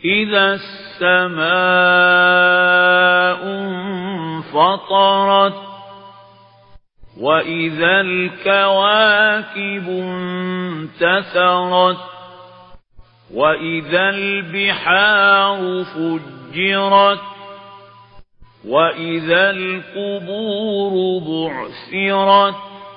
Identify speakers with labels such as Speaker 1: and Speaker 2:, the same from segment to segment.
Speaker 1: إذا السماء انفطرت وإذا الكواكب انتثرت وإذا البحار فجرت وإذا القبور بعثرت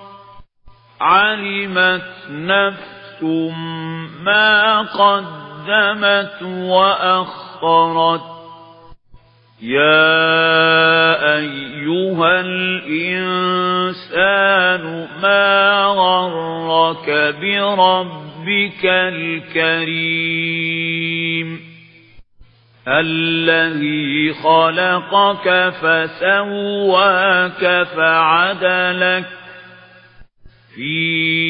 Speaker 1: علمت نفس ما قدمت وأخرت يا أيها الإنسان ما غرك بربك الكريم الذي خلقك فسواك فعدلك في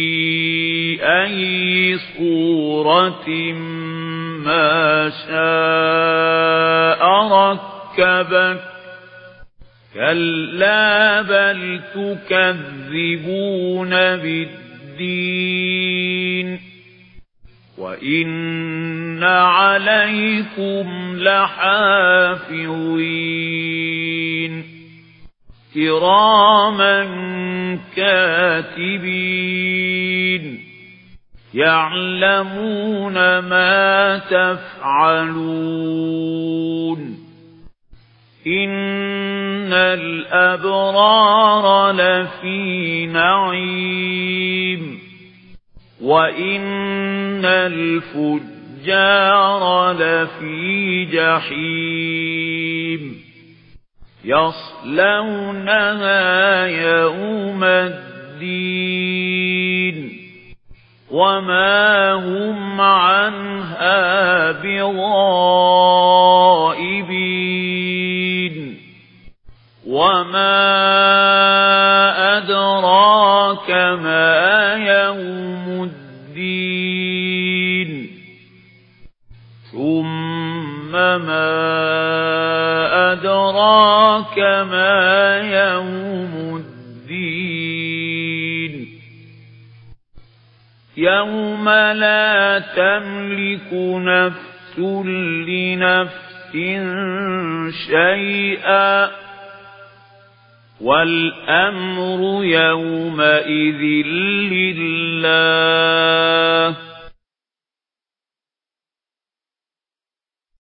Speaker 1: أي صورة ما شاء ركبك كلا بل تكذبون بالدين وإن عليكم لحافظين كراما كاتبين يعلمون ما تفعلون إن الأبرار لفي نعيم وإن الفجار لفي جحيم يصلونها يوم الدين وما هم عنها بغائبين وما أدراك ما يوم الدين ثم ما أدراك ما يوم الدين يوم لا تملك نفس لنفس شيئا والأمر يومئذ لله